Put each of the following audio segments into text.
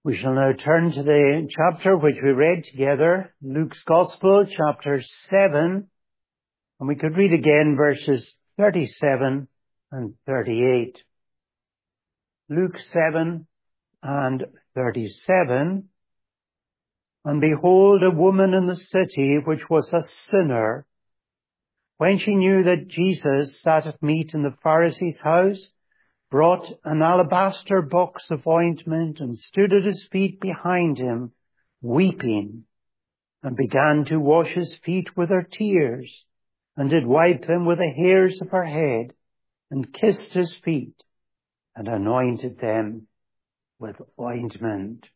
We shall now turn to the chapter which we read together, Luke's Gospel, chapter 7, and we could read again verses 37 and 38. Luke 7 and 37. And behold, a woman in the city which was a sinner, when she knew that Jesus sat at meat in the Pharisee's house, brought an alabaster box of ointment and stood at his feet behind him, weeping, and began to wash his feet with her tears, and did wipe them with the hairs of her head, and kissed his feet, and anointed them with ointment.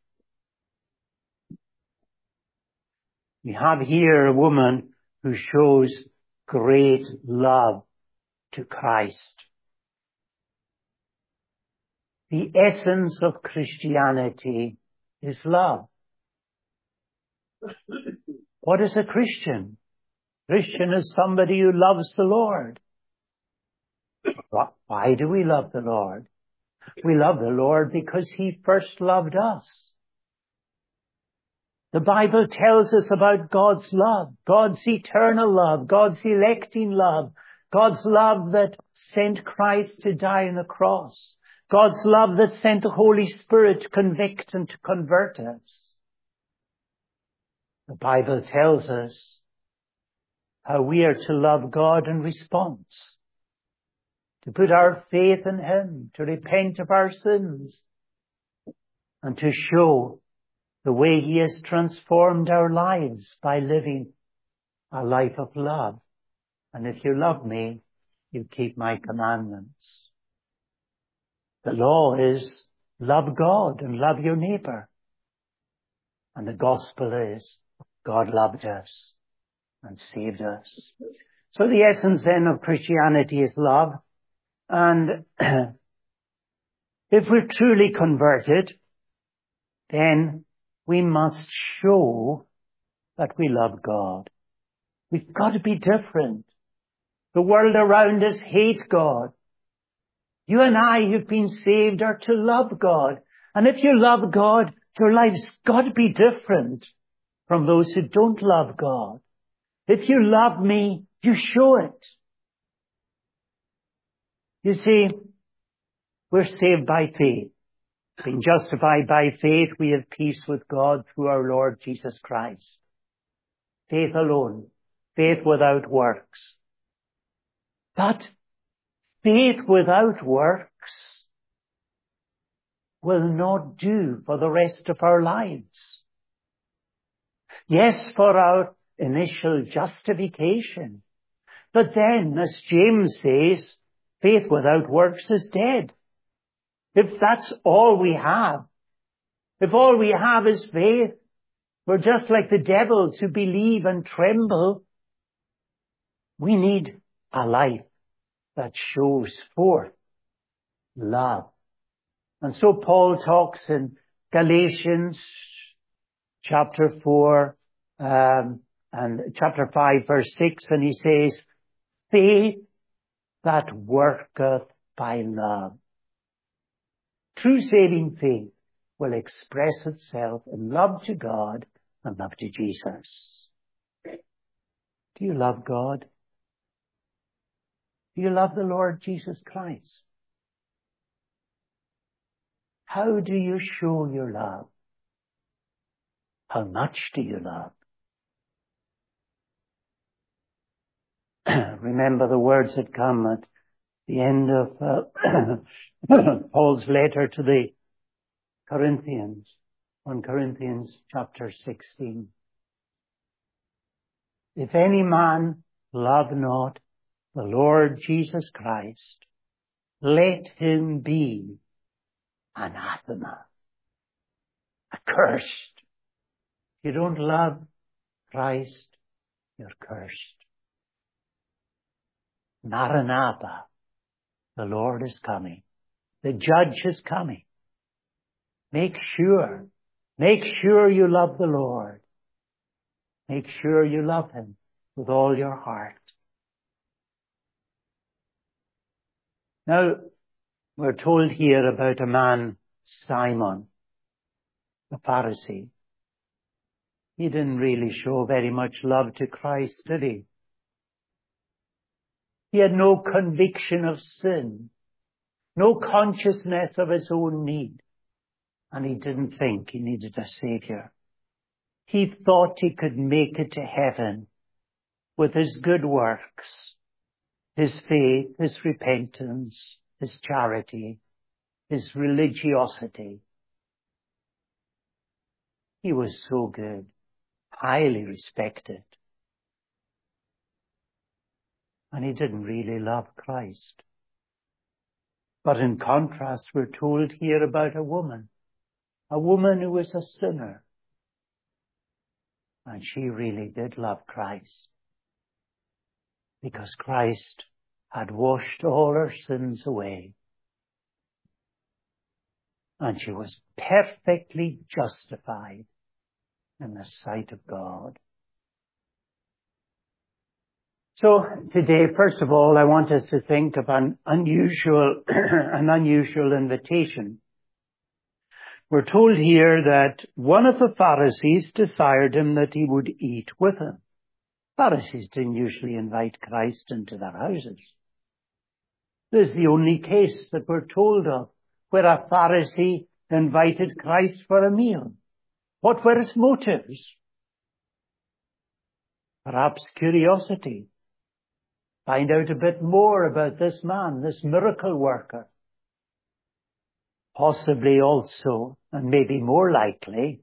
We have here a woman who shows great love to Christ. The essence of Christianity is love. What is a Christian? Christian is somebody who loves the Lord. Why do we love the Lord? We love the Lord because He first loved us. The Bible tells us about God's love, God's eternal love, God's electing love, God's love that sent Christ to die on the cross, God's love that sent the Holy Spirit to convict and to convert us. The Bible tells us how we are to love God in response, to put our faith in Him, to repent of our sins, and to show the way He has transformed our lives by living a life of love. And if you love me, you keep my commandments. The law is love God and love your neighbor. And the gospel is God loved us and saved us. So the essence then of Christianity is love. And if we're truly converted, then we must show that we love God. We've got to be different. The world around us hate God. You and I who've been saved are to love God. And if you love God, your life's got to be different from those who don't love God. If you love me, you show it. You see, we're saved by faith. Being justified by faith, we have peace with God through our Lord Jesus Christ. Faith alone. Faith without works. But faith without works will not do for the rest of our lives. Yes, for our initial justification. But then, as James says, faith without works is dead. If that's all we have, if all we have is faith, we're just like the devils who believe and tremble. We need a life that shows forth love. And so Paul talks in Galatians chapter 4 and chapter 5 verse 6, and he says, faith that worketh by love. True saving faith will express itself in love to God and love to Jesus. Do you love God? Do you love the Lord Jesus Christ? How do you show your love? How much do you love? Remember the words that come at the end of Paul's letter to the Corinthians, 1 Corinthians chapter 16. If any man love not the Lord Jesus Christ, let him be anathema, accursed. If you don't love Christ, you're cursed. Maranatha, the Lord is coming. The judge is coming. Make sure you love the Lord. Make sure you love Him with all your heart. Now, we're told here about a man, Simon. the Pharisee. He didn't really show very much love to Christ, did he? He had no conviction of sin, no consciousness of his own need, and he didn't think he needed a Savior. He thought he could make it to heaven with his good works, his faith, his repentance, his charity, his religiosity. He was so good, highly respected. And he didn't really love Christ. But in contrast, we're told here about a woman who was a sinner. And she really did love Christ, because Christ had washed all her sins away. And she was perfectly justified in the sight of God. So today, first of all, I want us to think of an unusual invitation. We're told here that one of the Pharisees desired him that he would eat with him. Pharisees didn't usually invite Christ into their houses. This is the only case that we're told of where a Pharisee invited Christ for a meal. What were his motives? Perhaps curiosity. Find out a bit more about this man, this miracle worker. Possibly also, and maybe more likely,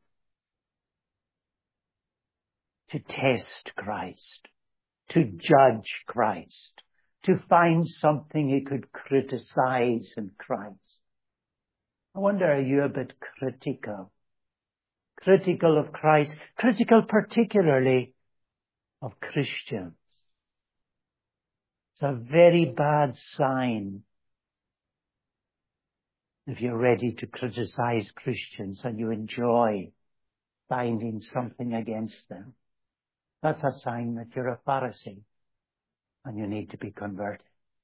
to test Christ, to judge Christ, to find something he could criticize in Christ. I wonder, are you a bit critical? Critical of Christ, critical particularly of Christians. It's a very bad sign if you're ready to criticize Christians and you enjoy finding something against them. That's a sign that you're a Pharisee and you need to be converted.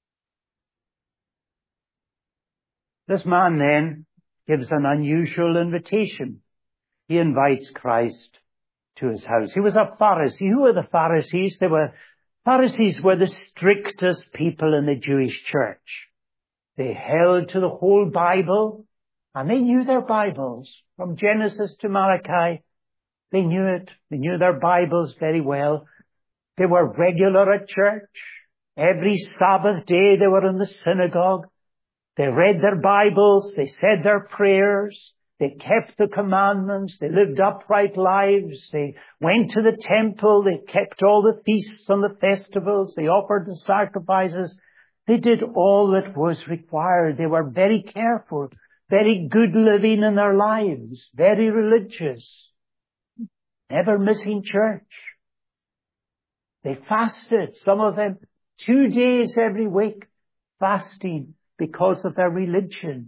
This man then gives an unusual invitation. He invites Christ to his house. He was a Pharisee. Who were the Pharisees? Pharisees were the strictest people in the Jewish church. They held to the whole Bible, and they knew their Bibles. From Genesis to Malachi, they knew it. They knew their Bibles very well. They were regular at church. Every Sabbath day they were in the synagogue. They read their Bibles. They said their prayers. They kept the commandments. They lived upright lives. They went to the temple. They kept all the feasts and the festivals. They offered the sacrifices. They did all that was required. They were very careful, very good living in their lives, very religious, never missing church. They fasted, some of them 2 days every week, fasting because of their religion.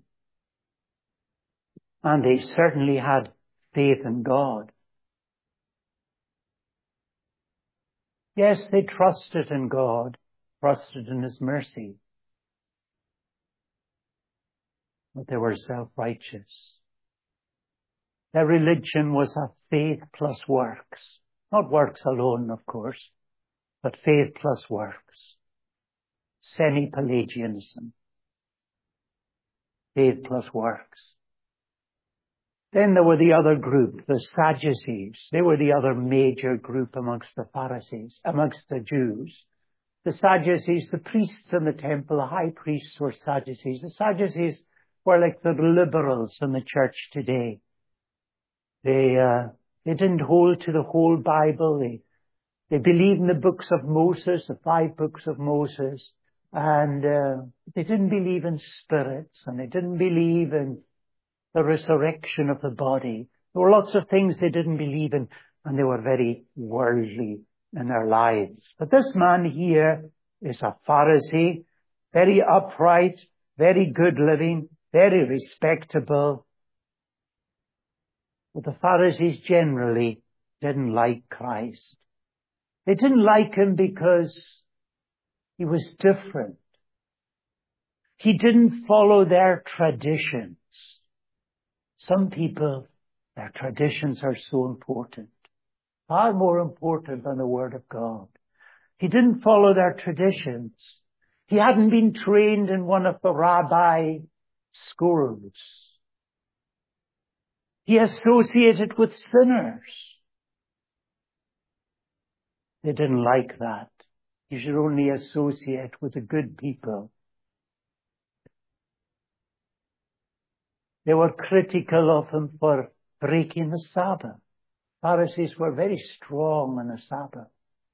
And they certainly had faith in God. Yes, they trusted in God, trusted in His mercy. But they were self-righteous. Their religion was a faith plus works. Not works alone, of course, but faith plus works. Semi-Pelagianism. Faith plus works. Then there were the other group, the Sadducees. They were the other major group amongst the Pharisees, amongst the Jews. The Sadducees, the priests in the temple, the high priests were Sadducees. The Sadducees were like the liberals in the church today. They didn't hold to the whole Bible. They believed in the books of Moses, the 5 books of Moses. And they didn't believe in spirits, and they didn't believe in the resurrection of the body. There were lots of things they didn't believe in, and they were very worldly in their lives. But this man here is a Pharisee, very upright, very good living, very respectable. But the Pharisees generally didn't like Christ. They didn't like him because he was different. He didn't follow their traditions. Some people Their traditions are so important, far more important than the Word of God. He didn't follow their traditions. He hadn't been trained in one of the rabbi schools. He associated with sinners. They didn't like that. You should only associate with the good people. They were critical of him for breaking the Sabbath. Pharisees were very strong on the Sabbath.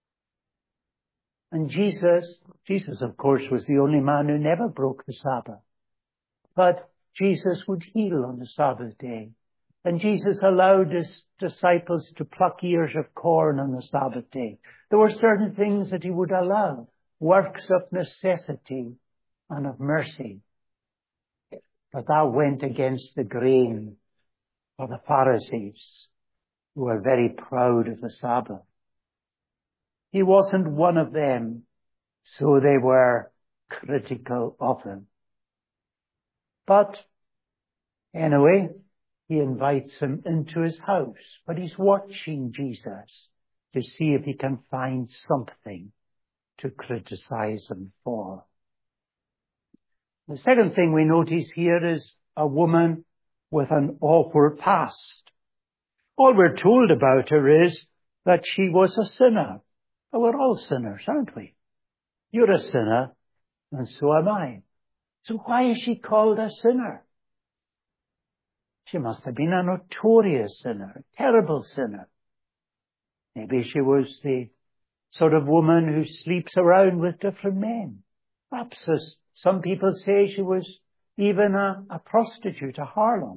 And Jesus of course was the only man who never broke the Sabbath. But Jesus would heal on the Sabbath day. And Jesus allowed his disciples to pluck ears of corn on the Sabbath day. There were certain things that he would allow, works of necessity and of mercy. But that went against the grain of the Pharisees, who were very proud of the Sabbath. He wasn't one of them, so they were critical of him. But anyway, he invites him into his house, but he's watching Jesus to see if he can find something to criticize him for. The second thing we notice here is a woman with an awkward past. All we're told about her is that she was a sinner. Well, we're all sinners, aren't we? You're a sinner, and so am I. So why is she called a sinner? She must have been a notorious sinner, a terrible sinner. Maybe she was the sort of woman who sleeps around with different men. Perhaps, as some people say, she was even a prostitute, a harlot.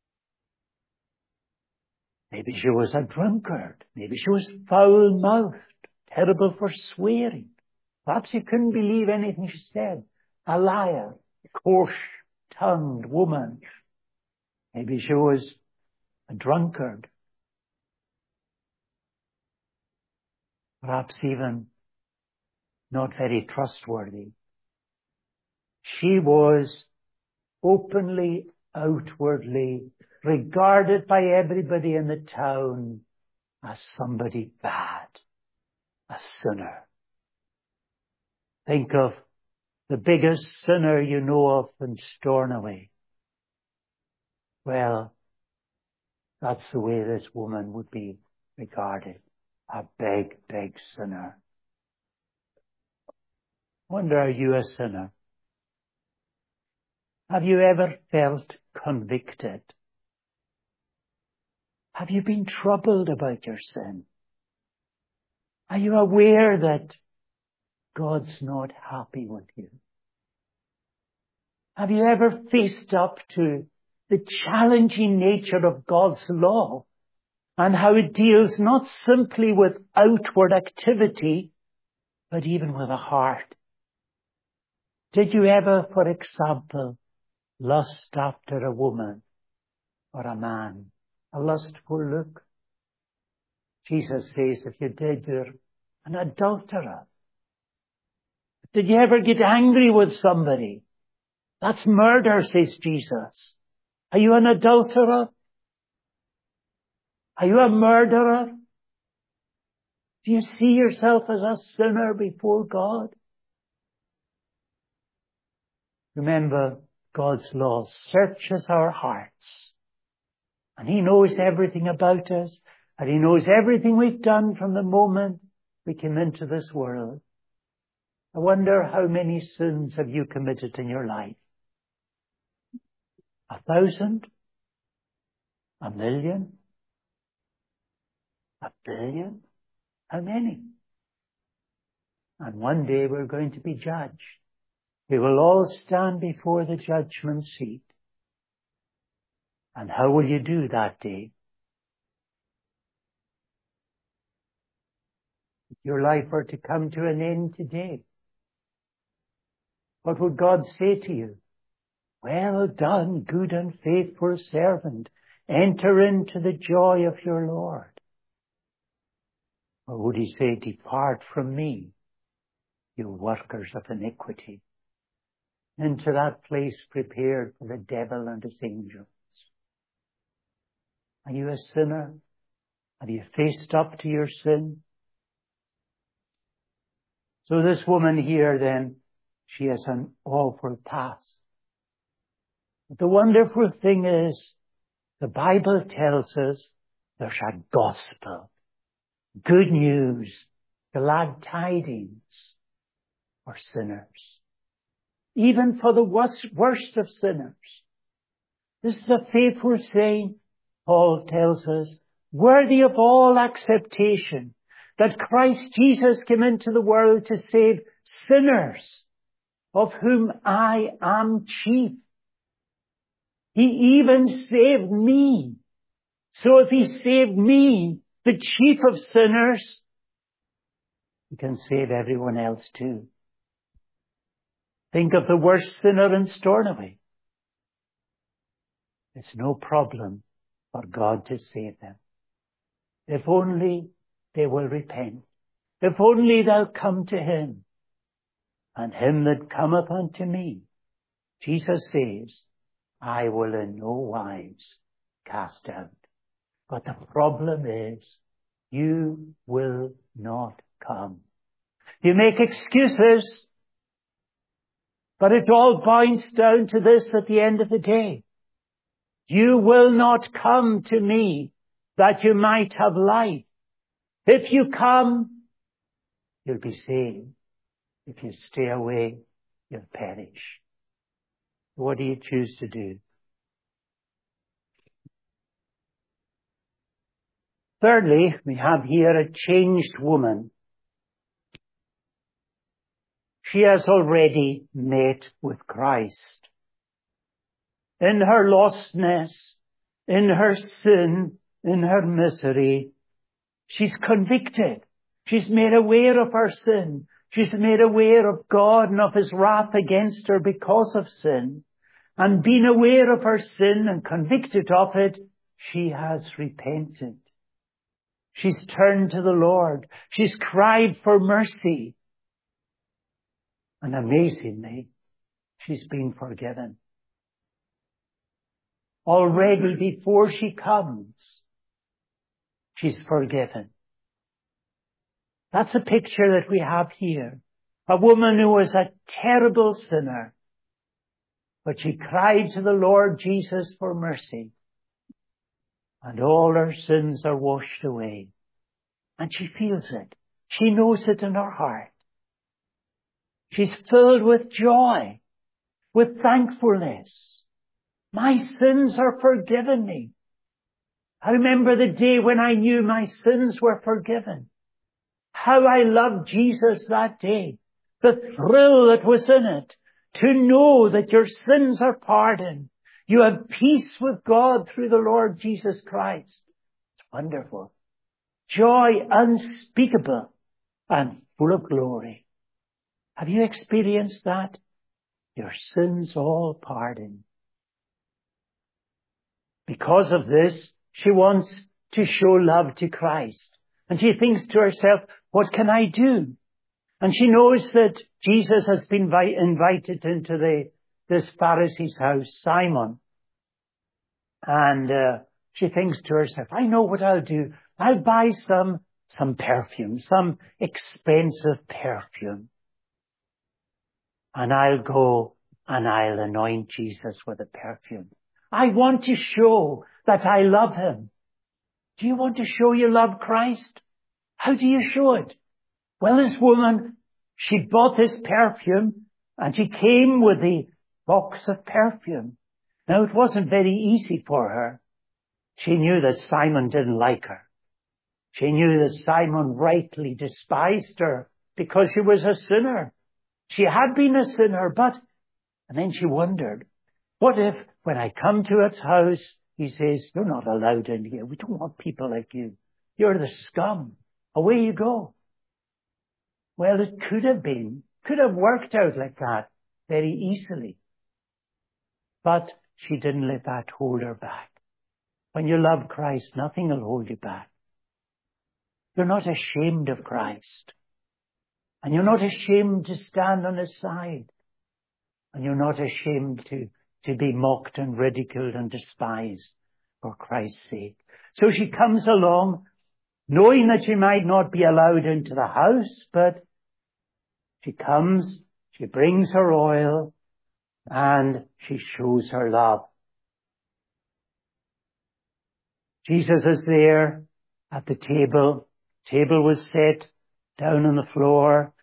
Maybe she was a drunkard. Maybe she was foul-mouthed, terrible for swearing. Perhaps you couldn't believe anything she said. A liar, coarse-tongued woman. Maybe she was a drunkard. Perhaps even not very trustworthy. She was openly, outwardly regarded by everybody in the town as somebody bad, a sinner. Think of the biggest sinner you know of in Stornoway. Well, that's the way this woman would be regarded. A big, big sinner. Wonder, are you a sinner? Have you ever felt convicted? Have you been troubled about your sin? Are you aware that God's not happy with you? Have you ever faced up to the challenging nature of God's law and how it deals not simply with outward activity, but even with a heart? Did you ever, for example, lust after a woman or a man? A lustful look? Jesus says if you did, you're an adulterer. Did you ever get angry with somebody? That's murder, says Jesus. Are you an adulterer? Are you a murderer? Do you see yourself as a sinner before God? Remember, God's law searches our hearts. And He knows everything about us. And He knows everything we've done from the moment we came into this world. I wonder how many sins have you committed in your life? 1,000? 1,000,000? 1,000,000,000? How many? And one day we're going to be judged. We will all stand before the judgment seat. And how will you do that day? If your life were to come to an end today, what would God say to you? Well done, good and faithful servant. Enter into the joy of your Lord. Or would He say, depart from me, you workers of iniquity, into that place prepared for the devil and his angels? Are you a sinner? Have you faced up to your sin? So this woman here then, she has an awful past. But the wonderful thing is, the Bible tells us there's a gospel, good news, glad tidings for sinners, even for the worst of sinners. This is a faithful saying, Paul tells us, worthy of all acceptation, that Christ Jesus came into the world to save sinners, of whom I am chief. He even saved me. So if he saved me, the chief of sinners, he can save everyone else too. Think of the worst sinner in Stornoway. It's no problem for God to save them. If only they will repent. If only they'll come to him. And him that cometh unto me, Jesus says, I will in no wise cast out. But the problem is, you will not come. You make excuses, but it all boils down to this at the end of the day. You will not come to me that you might have life. If you come, you'll be saved. If you stay away, you'll perish. What do you choose to do? Thirdly, we have here a changed woman. She has already met with Christ. In her lostness, in her sin, in her misery, she's convicted. She's made aware of her sin. She's made aware of God and of his wrath against her because of sin. And being aware of her sin and convicted of it, she has repented. She's turned to the Lord. She's cried for mercy. And amazingly, she's been forgiven. Already before she comes, she's forgiven. That's a picture that we have here. A woman who was a terrible sinner, but she cried to the Lord Jesus for mercy. And all her sins are washed away. And she feels it. She knows it in her heart. She's filled with joy, with thankfulness. My sins are forgiven me. I remember the day when I knew my sins were forgiven. How I loved Jesus that day. The thrill that was in it. To know that your sins are pardoned. You have peace with God through the Lord Jesus Christ. It's wonderful. Joy unspeakable and full of glory. Have you experienced that? Your sins all pardoned. Because of this, she wants to show love to Christ. And she thinks to herself, what can I do? And she knows that Jesus has been invited into this Pharisee's house, Simon. And she thinks to herself, I know what I'll do. I'll buy some perfume, some expensive perfume. And I'll go and I'll anoint Jesus with the perfume. I want to show that I love him. Do you want to show you love Christ? How do you show it? Well, this woman, she bought this perfume and she came with the box of perfume. Now, it wasn't very easy for her. She knew that Simon didn't like her. She knew that Simon rightly despised her because she was a sinner. She had been a sinner, and then she wondered, what if when I come to its house, he says, you're not allowed in here. We don't want people like you. You're the scum. Away you go. Well, it could have worked out like that very easily. But she didn't let that hold her back. When you love Christ, nothing will hold you back. You're not ashamed of Christ. And you're not ashamed to stand on his side. And you're not ashamed to be mocked and ridiculed and despised. for Christ's sake. So she comes along, knowing that she might not be allowed into the house, but she comes, she brings her oil, and she shows her love. Jesus is there at the table. Table was set down on the floor.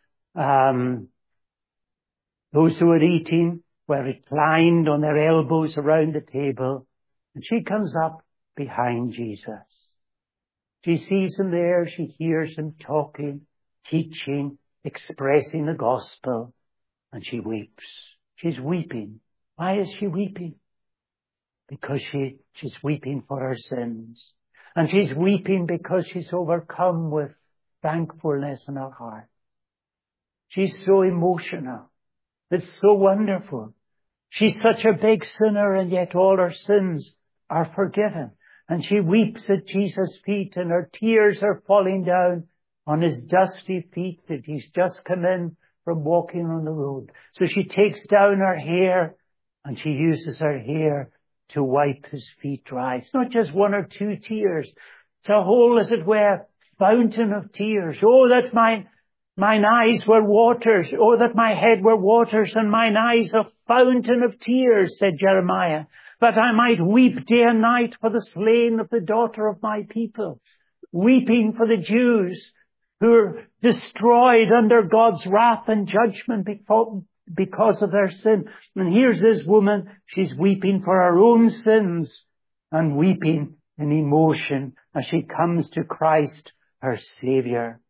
Those who were eating were reclined on their elbows around the table. And she comes up behind Jesus. She sees him there. She hears him talking, teaching, expressing the gospel. And she weeps. She's weeping. Why is she weeping? Because she's weeping for her sins. And she's weeping because she's overcome with thankfulness in her heart. She's so emotional. It's so wonderful. She's such a big sinner, and yet all her sins are forgiven. And she weeps at Jesus' feet, and her tears are falling down on his dusty feet that he's just come in from walking on the road. So she takes down her hair, and she uses her hair to wipe his feet dry. It's not just one or two tears. It's a whole, as it were, fountain of tears. Oh, that mine eyes were waters. Oh, that my head were waters, and mine eyes a fountain of tears, said Jeremiah, that I might weep day and night for the slain of the daughter of my people, weeping for the Jews who are destroyed under God's wrath and judgment because of their sin. And here's this woman, she's weeping for her own sins and weeping in emotion as she comes to Christ, her Savior.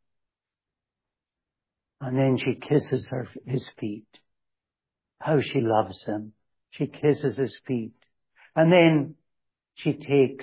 And then she kisses his feet. How she loves him. She kisses his feet. And then she takes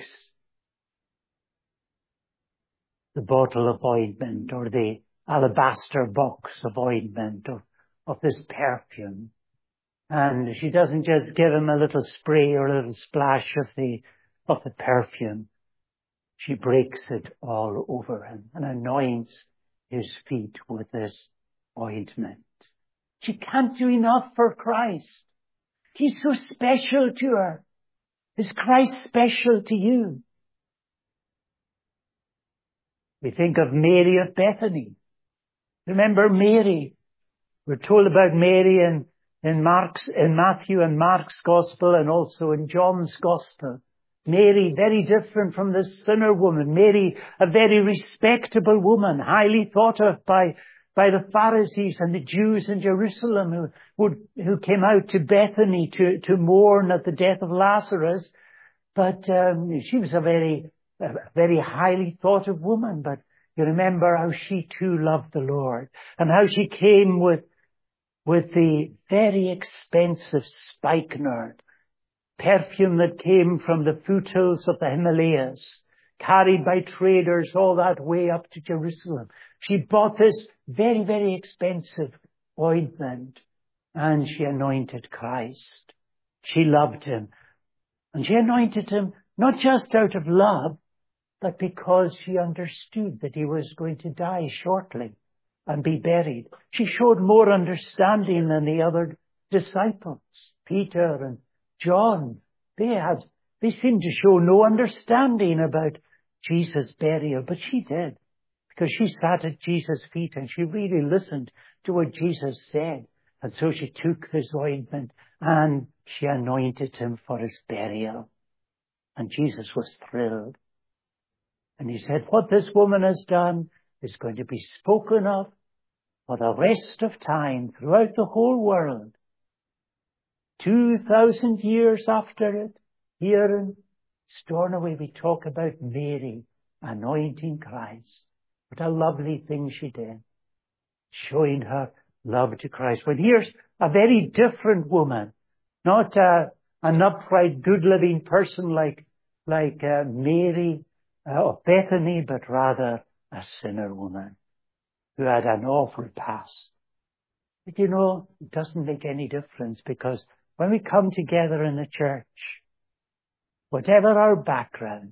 the bottle of ointment, or the alabaster box of ointment, of this perfume. And she doesn't just give him a little spray or a little splash of the perfume. She breaks it all over him and anoints his feet with this ointment. She can't do enough for Christ. He's so special to her. Is Christ special to you? We think of Mary of Bethany. Remember Mary? We're told about Mary in Matthew and Mark's Gospel, and also in John's Gospel. Mary, very different from this sinner woman. Mary, a very respectable woman, highly thought of by the Pharisees and the Jews in Jerusalem who came out to Bethany to mourn at the death of Lazarus. But she was a very highly thought of woman. But you remember how she too loved the Lord, and how she came with the very expensive spikenard perfume that came from the foothills of the Himalayas, carried by traders all that way up to Jerusalem. She bought this very, very expensive ointment, and she anointed Christ. She loved him. And she anointed him not just out of love, but because she understood that he was going to die shortly and be buried. She showed more understanding than the other disciples, Peter and John. They seemed to show no understanding about Jesus' burial, but she did, because she sat at Jesus' feet and she really listened to what Jesus said. And so she took this ointment and she anointed him for his burial. And Jesus was thrilled. And he said, what this woman has done is going to be spoken of for the rest of time throughout the whole world. 2,000 years after it, here in Stornoway, we talk about Mary anointing Christ. What a lovely thing she did, showing her love to Christ. When here's a very different woman, not an upright, good-living person like Mary of Bethany, but rather a sinner woman who had an awful past. But you know, it doesn't make any difference, because when we come together in the church, whatever our background,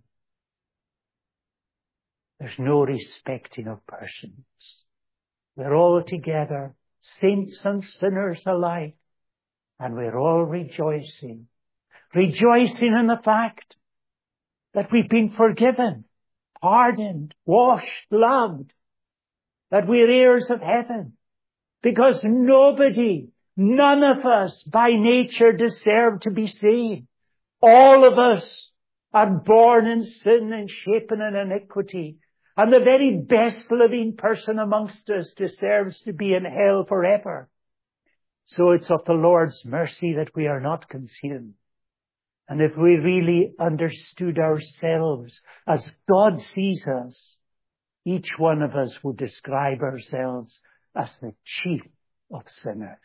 there's no respecting of persons. We're all together, saints and sinners alike, and we're all rejoicing in the fact that we've been forgiven, pardoned, washed, loved, that we're heirs of heaven. Because none of us by nature deserve to be saved. All of us are born in sin and shapen in iniquity. And the very best living person amongst us deserves to be in hell forever. So it's of the Lord's mercy that we are not consumed. And if we really understood ourselves as God sees us, each one of us would describe ourselves as the chief of sinners.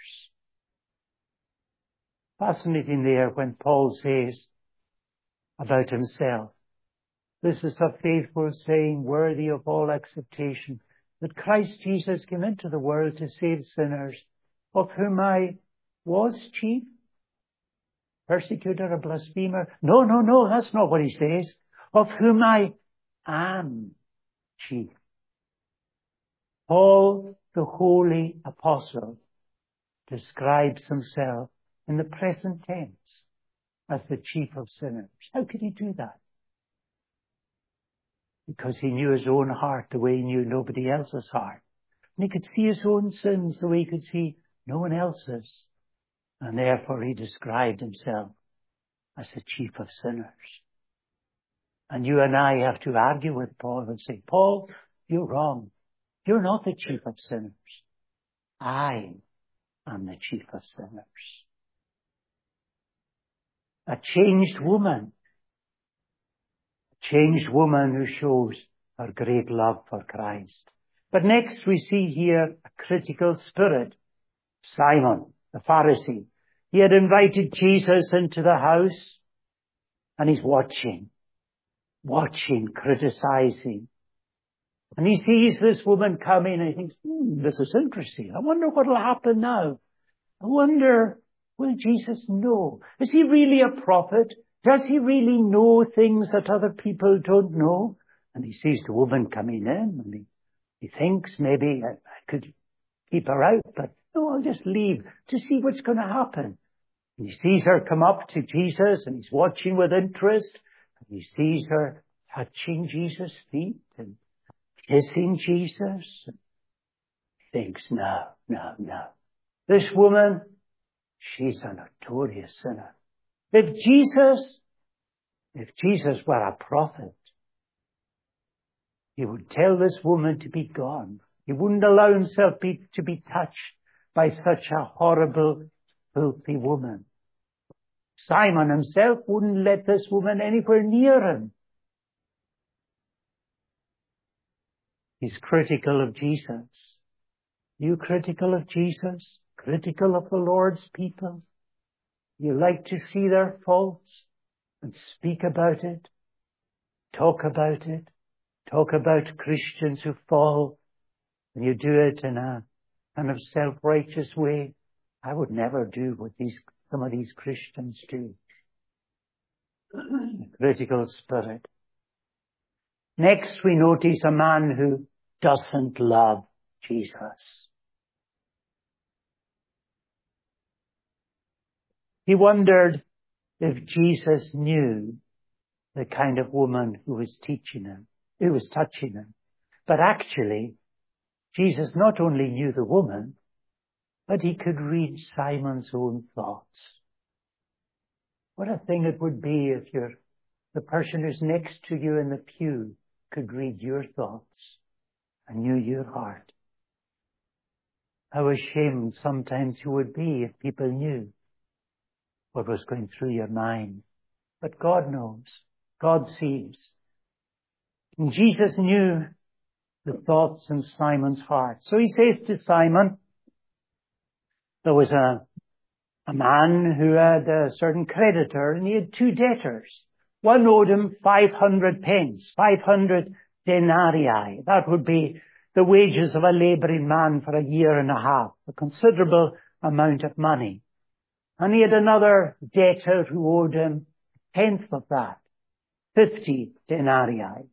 Fascinating there when Paul says about himself, this is a faithful saying worthy of all acceptation, that Christ Jesus came into the world to save sinners, of whom I was chief, persecutor, a blasphemer. No, that's not what he says. Of whom I am chief. Paul, the holy apostle, describes himself in the present tense as the chief of sinners. How could he do that? Because he knew his own heart the way he knew nobody else's heart. And he could see his own sins the way he could see no one else's. And therefore he described himself as the chief of sinners. And you and I have to argue with Paul and say, Paul, you're wrong. You're not the chief of sinners. I am the chief of sinners. A changed woman who shows her great love for Christ. But next we see here a critical spirit. Simon, the Pharisee. He had invited Jesus into the house, and he's watching, criticizing. And he sees this woman coming and he thinks, this is interesting. I wonder what will happen now. I wonder, will Jesus know? Is he really a prophet? Does he really know things that other people don't know? And he sees the woman coming in and he thinks maybe I could keep her out, but no, I'll just leave to see what's going to happen. And he sees her come up to Jesus and he's watching with interest. And he sees her touching Jesus' feet and kissing Jesus. And he thinks, no. This woman, she's a notorious sinner. If Jesus were a prophet, he would tell this woman to be gone. He wouldn't allow himself to be touched by such a horrible, filthy woman. Simon himself wouldn't let this woman anywhere near him. He's critical of Jesus. You critical of Jesus? Critical of the Lord's people? You like to see their faults and speak about it, talk about it, talk about Christians who fall, and you do it in a kind of self-righteous way. I would never do what some of these Christians do. Critical spirit. Next we notice a man who doesn't love Jesus. He wondered if Jesus knew the kind of woman who was touching him. But actually, Jesus not only knew the woman, but he could read Simon's own thoughts. What a thing it would be if the person who's next to you in the pew could read your thoughts and knew your heart. How ashamed sometimes you would be if people knew what was going through your mind. But God knows. God sees. And Jesus knew the thoughts in Simon's heart. So he says to Simon, there was a man who had a certain creditor and he had two debtors. One owed him 500 pence, 500 denarii. That would be the wages of a labouring man for a year and a half, a considerable amount of money. And he had another debtor who owed him a tenth of that, 50 denarii.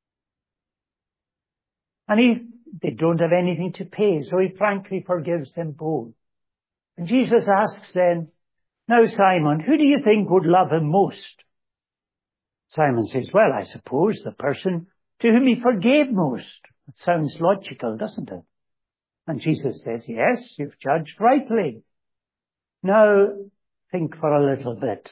And they don't have anything to pay, so he frankly forgives them both. And Jesus asks then, now Simon, who do you think would love him most? Simon says, well, I suppose the person to whom he forgave most. It sounds logical, doesn't it? And Jesus says, yes, you've judged rightly. Now, think for a little bit.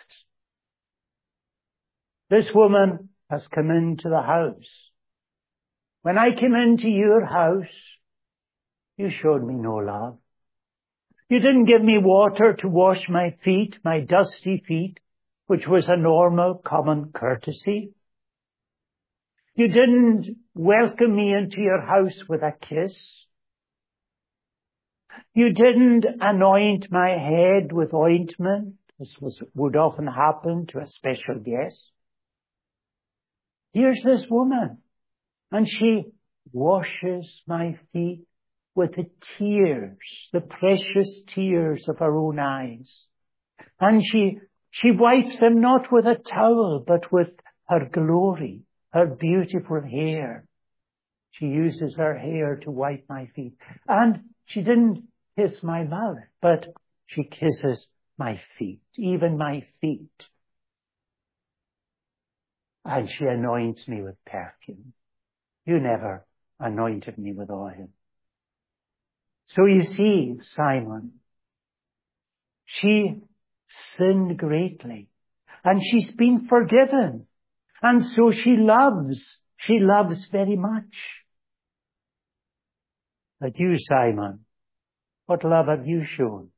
This woman has come into the house. When I came into your house, you showed me no love. You didn't give me water to wash my feet, my dusty feet, which was a normal, common courtesy. You didn't welcome me into your house with a kiss. You didn't anoint my head with ointment, as would often happen to a special guest. Here's this woman, and she washes my feet with the tears, the precious tears of her own eyes. And she wipes them not with a towel, but with her glory, her beautiful hair. She uses her hair to wipe my feet. And she didn't kiss my mouth, but she kisses my feet, even my feet. And she anoints me with perfume. You never anointed me with oil. So you see, Simon, she sinned greatly, and she's been forgiven. And so she loves very much. But you, Simon, what love have you shown?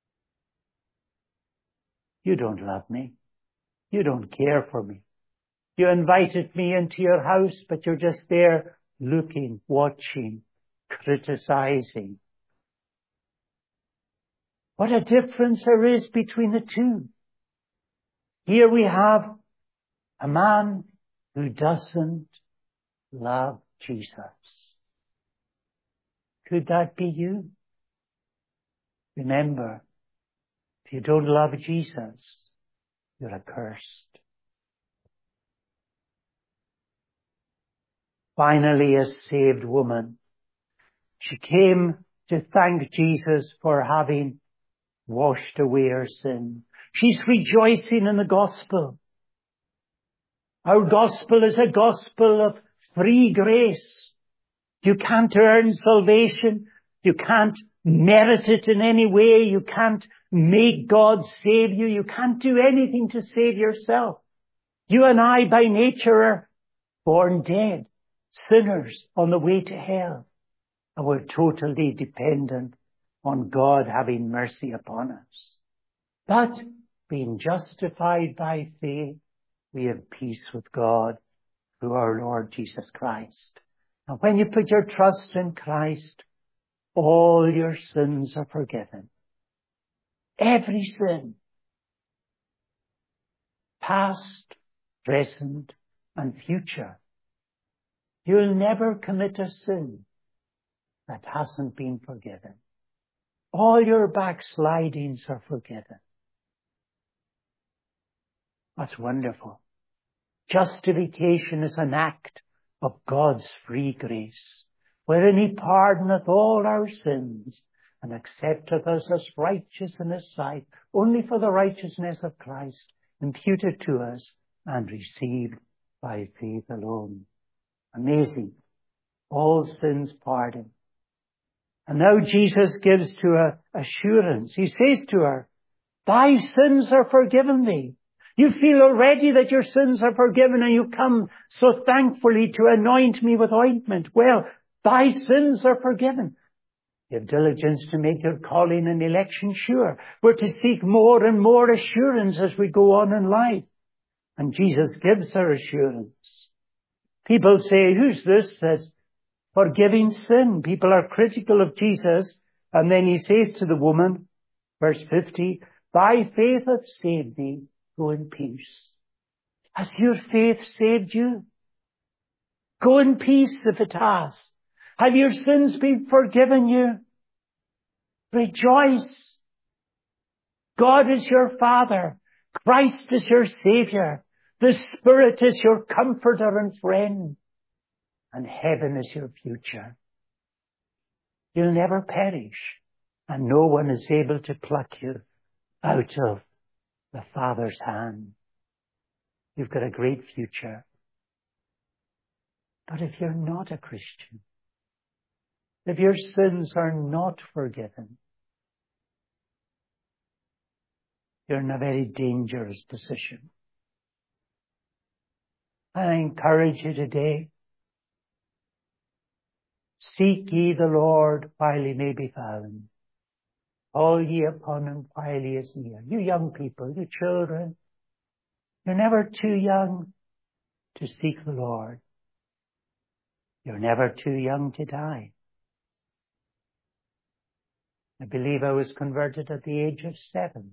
You don't love me. You don't care for me. You invited me into your house, but you're just there looking, watching, criticizing. What a difference there is between the two. Here we have a man who doesn't love Jesus. Could that be you? Remember, if you don't love Jesus, you're accursed. Finally, a saved woman. She came to thank Jesus for having washed away her sin. She's rejoicing in the gospel. Our gospel is a gospel of free grace. You can't earn salvation. You can't merit it in any way. You can't make God save you. You can't do anything to save yourself. You and I by nature are born dead, sinners on the way to hell. And we're totally dependent on God having mercy upon us. But being justified by faith, we have peace with God through our Lord Jesus Christ. And when you put your trust in Christ, all your sins are forgiven. Every sin. Past, present, and future. You'll never commit a sin that hasn't been forgiven. All your backslidings are forgiven. That's wonderful. Justification is an act of God's free grace, wherein He pardoneth all our sins and accepteth us as righteous in His sight, only for the righteousness of Christ, imputed to us and received by faith alone. Amazing. All sins pardoned. And now Jesus gives to her assurance. He says to her, thy sins are forgiven thee. You feel already that your sins are forgiven and you come so thankfully to anoint me with ointment. Well, thy sins are forgiven. You have diligence to make your calling and election sure. We're to seek more and more assurance as we go on in life. And Jesus gives her assurance. People say, who's this that's forgiving sin? People are critical of Jesus. And then He says to the woman, verse 50, thy faith hath saved thee. Go in peace. Has your faith saved you? Go in peace if it has. Have your sins been forgiven you? Rejoice. God is your Father. Christ is your Savior. The Spirit is your comforter and friend. And heaven is your future. You'll never perish. And no one is able to pluck you out of the Father's hand. you've got a great future. But if you're not a Christian, if your sins are not forgiven, you're in a very dangerous position. I encourage you today, seek ye the Lord while he may be found. Call ye upon him while he is near. You young people, you children, you're never too young to seek the Lord. You're never too young to die. I believe I was converted at the age of 7.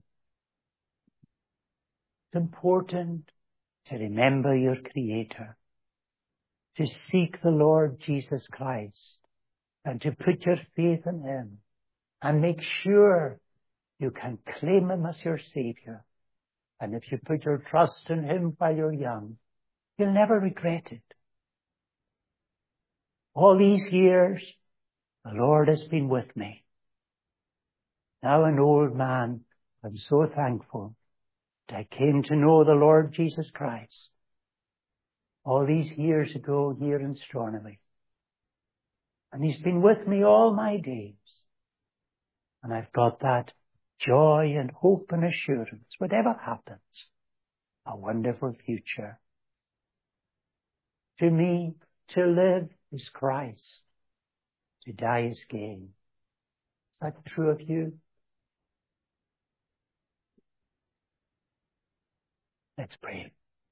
It's important to remember your Creator, to seek the Lord Jesus Christ, and to put your faith in him, and make sure you can claim him as your Savior. And if you put your trust in him while you're young, you'll never regret it. All these years, the Lord has been with me. Now an old man, I'm so thankful that I came to know the Lord Jesus Christ all these years ago here in Stornoway. And he's been with me all my days. And I've got that joy and hope and assurance, whatever happens, a wonderful future. To me, to live is Christ. To die is gain. Is that true of you? Let's pray.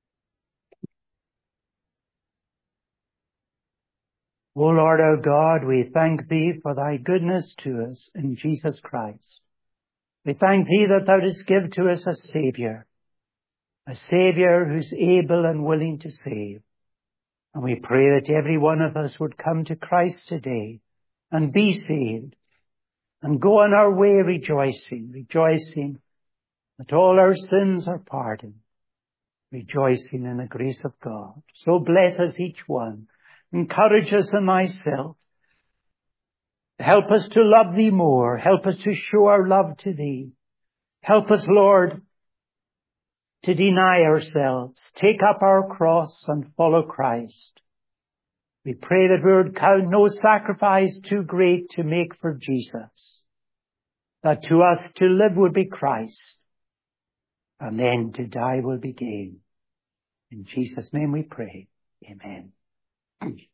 O Lord our God, we thank thee for thy goodness to us in Jesus Christ. We thank thee that thou didst give to us a Saviour who's able and willing to save. And we pray that every one of us would come to Christ today and be saved and go on our way rejoicing that all our sins are pardoned, rejoicing in the grace of God. So bless us each one. Encourage us and myself. Help us to love thee more. Help us to show our love to thee. Help us, Lord, to deny ourselves, take up our cross and follow Christ. We pray that we would count no sacrifice too great to make for Jesus, that to us to live would be Christ, and then to die will be gain. In Jesus' name we pray. Amen.